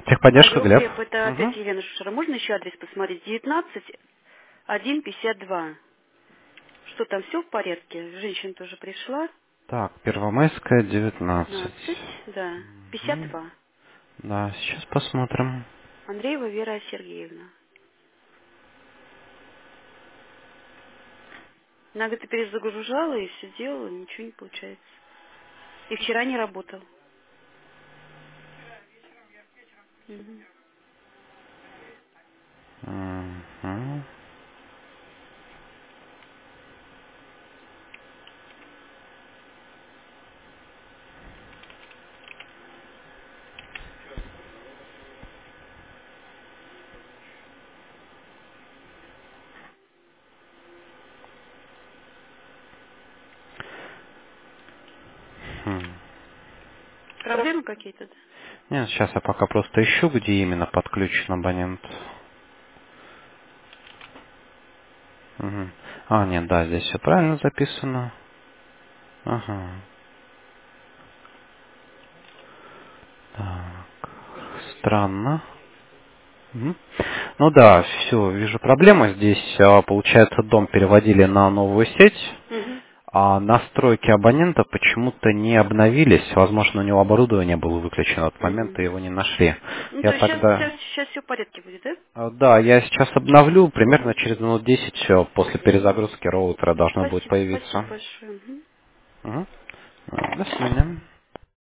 Техподдержка, Алло, Глеб. Глеб, это опять Мгм. Елена Шушера. Можно еще адрес посмотреть? 19-1-52. Что там, все в порядке? Женщина тоже пришла. Так, Первомайская, 19. 15, да, Мгм. 52. Да, сейчас посмотрим. Андреева Вера Сергеевна. Она, говорит, перезагружала и все делала, ничего не получается. И вчера не работал. Мгм. Мгм. Хм. Проблемы какие-то, да? Нет, сейчас я пока просто ищу, где именно подключен абонент. Мгм. А, нет, да, здесь все правильно записано. Ага. Так, странно. Мгм. Ну да, все, вижу проблему. Здесь, получается, дом переводили на новую сеть, Угу. а настройки абонента почему-то не обновились. Возможно, у него оборудование было выключено от момента, Угу. его не нашли. Ну, то Я есть сейчас, тогда... сейчас, сейчас все в порядке будет, да? Да, я сейчас обновлю, примерно Угу. через минут 10 после перезагрузки роутера должно будет Спасибо, спасибо появиться. большое. Мгм. Мгм. До свидания.